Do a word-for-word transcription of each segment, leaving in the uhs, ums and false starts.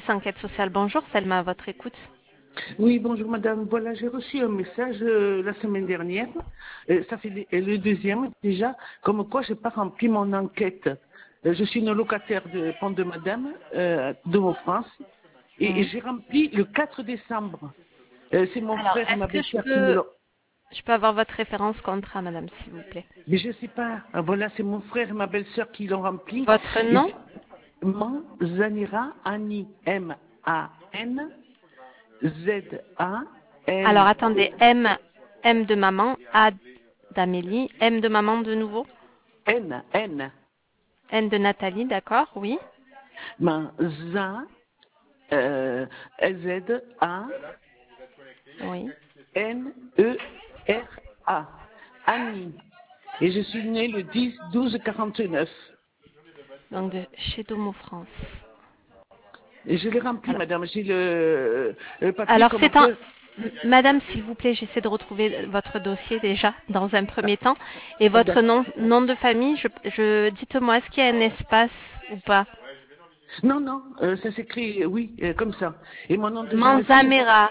enquête sociale. Bonjour, Selma, à votre écoute. Oui, bonjour madame. Voilà, j'ai reçu un message euh, la semaine dernière. Euh, ça fait le le deuxième déjà, comme quoi je n'ai pas rempli mon enquête. Euh, je suis une locataire de Pont de Madame, euh, de Haut France, et, et Oui. j'ai rempli le quatre décembre. Euh, c'est mon Alors, frère et est-ce ma que je belle-sœur qui me peux, l'ont. je peux avoir votre référence contrat, madame, s'il vous plaît? Mais je ne sais pas. Ah, voilà, c'est mon frère et ma belle-sœur qui l'ont rempli. Votre Et nom? c'est Manzanira Annie, M A N Z A Alors, N E attendez, M, M de maman, A d'Amélie, M de maman de nouveau, N N. N de Nathalie, d'accord, oui, Manza euh, Z A oui. N E R A. Annie. Et je suis née le dix douze quarante-neuf. Donc, de chez Domo France. Et je l'ai rempli, Alors, madame. J'ai le, le papier alors comme c'est un... quoi. Madame, s'il vous plaît, j'essaie de retrouver votre dossier déjà, dans un premier temps. Et Ah, votre d'accord. nom, nom de famille, je, je, dites-moi, est-ce qu'il y a un espace ou pas? Non, non, euh, ça s'écrit, euh, oui, euh, comme ça. Et mon nom de jeune fille, Manzamera.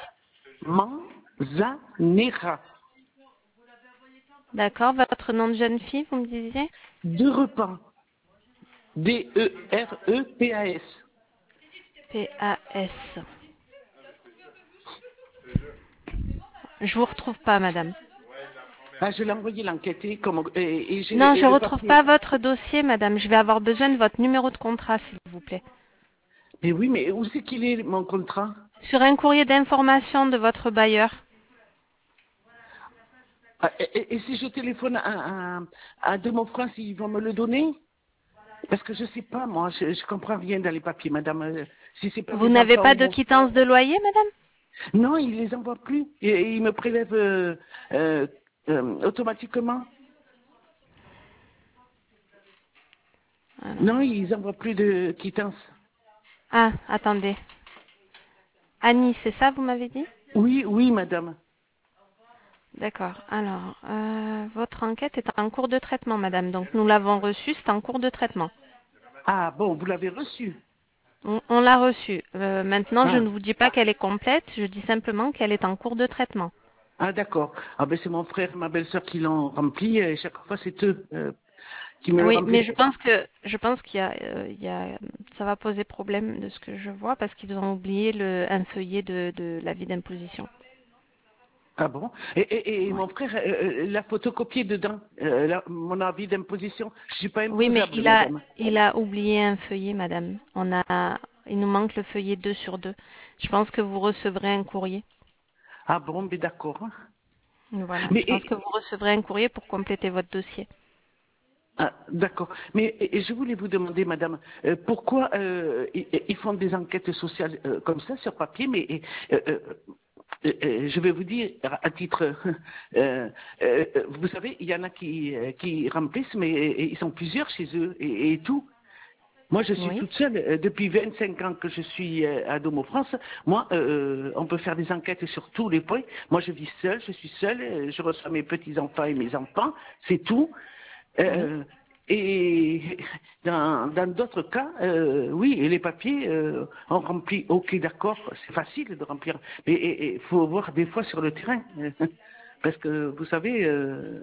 Manzanera. D'accord, votre nom de jeune fille, vous me disiez? Deux repas. D E R E P A S. P A S. Je vous retrouve pas, madame. Ah, je l'ai envoyé l'enquêter comme, et, et Non, j'ai et je le retrouve papier. pas votre dossier, madame. Je vais avoir besoin de votre numéro de contrat, s'il vous plaît. Mais oui, mais où c'est qu'il est, mon contrat? Sur un courrier d'information de votre bailleur. Ah, et, et- et si je téléphone à, à, à De Montfrance, ils vont me le donner? Parce que je sais pas, moi, je, je comprends rien dans les papiers, madame. Euh, Si c'est pour Vous mes n'avez enfants pas ou de mon... quittance de loyer, madame? Non, ils les envoient plus. Et, et ils me prélèvent euh, euh, euh, automatiquement. Non, Alors. ils envoient plus de quittance. Ah, attendez. Annie, c'est ça, vous m'avez dit? Oui, oui, madame. D'accord. Alors, euh, votre enquête est en cours de traitement, madame. Donc, nous l'avons reçue, c'est en cours de traitement. Ah, bon, vous l'avez reçu. On, on l'a reçue. Euh, maintenant, je Ah, ne vous dis pas qu'elle est complète, je dis simplement qu'elle est en cours de traitement. ah d'accord. Ah, ben c'est mon frère et ma belle-sœur qui l'ont rempli, et chaque fois, c'est eux euh, qui me le Oui, mais remplissent. je pense que je pense qu'il y a, euh, il y a, ça va poser problème de ce que je vois parce qu'ils ont oublié le, un feuillet de, de l'avis d'imposition. Ah bon? Et, et, et Ouais. mon frère euh, euh, l'a photocopié dedans, euh, la- mon avis d'imposition. Je suis pas Oui, mais imposable, il a, madame. il a oublié un feuillet, madame. On a, il nous manque le feuillet deux sur deux. Je pense que vous recevrez un courrier. Ah bon, mais d'accord. Voilà, Mais je pense que et- vous recevrez un courrier pour compléter votre dossier. ah, d'accord. Mais et- et je voulais vous demander, madame, euh, pourquoi euh, ils, ils font des enquêtes sociales euh, comme ça sur papier, mais et, euh, euh, euh, euh, je vais vous dire à titre, euh, euh, vous savez, il y en a qui, euh, qui remplissent, mais euh, ils sont plusieurs chez eux et, et tout. Moi, je suis Oui. toute seule. Euh, Depuis vingt-cinq ans que je suis euh, à Domo France, moi, euh, on peut faire des enquêtes sur tous les points. Moi, je vis seule, je suis seule, euh, je reçois mes petits-enfants et mes enfants, c'est tout. Oui. Euh, et dans dans d'autres cas, euh, oui, et les papiers, euh, on remplit, ok, d'accord, c'est facile de remplir, mais il faut voir des fois sur le terrain. Parce que, vous savez, euh,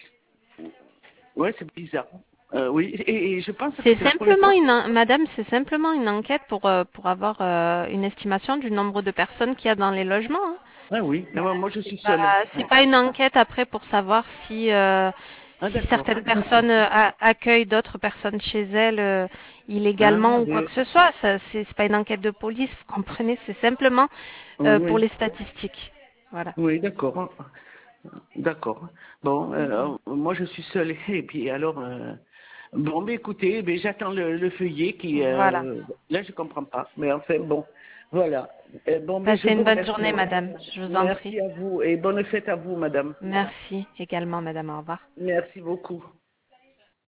ouais, c'est bizarre. Euh, oui, et, et je pense que C'est c'est la première simplement fois. une, en- madame, c'est simplement une enquête pour, euh, pour avoir euh, une estimation du nombre de personnes qu'il y a dans les logements, hein. Ah oui, ah, Madame, moi je c'est suis seule. pas, c'est pas une enquête après pour savoir si, euh, Ah si d'accord. certaines personnes euh, a- accueillent d'autres personnes chez elles euh, Ah illégalement ou quoi oui, que ce soit. Ça, c'est c'est pas une enquête de police, vous comprenez? C'est simplement oui, euh, pour oui, les statistiques. Voilà. oui, d'accord, d'accord. Bon, Voilà. euh, moi je suis seule et puis alors, euh, bon, mais écoutez, mais j'attends le, le feuillet qui, Voilà. euh, là je comprends pas, mais enfin bon, voilà. Euh, bon, mais je Passez une vous bonne remercie. journée, madame. Je vous en prie. Merci à vous et bonne fête à vous, madame. Merci également, madame. Au revoir. Merci beaucoup.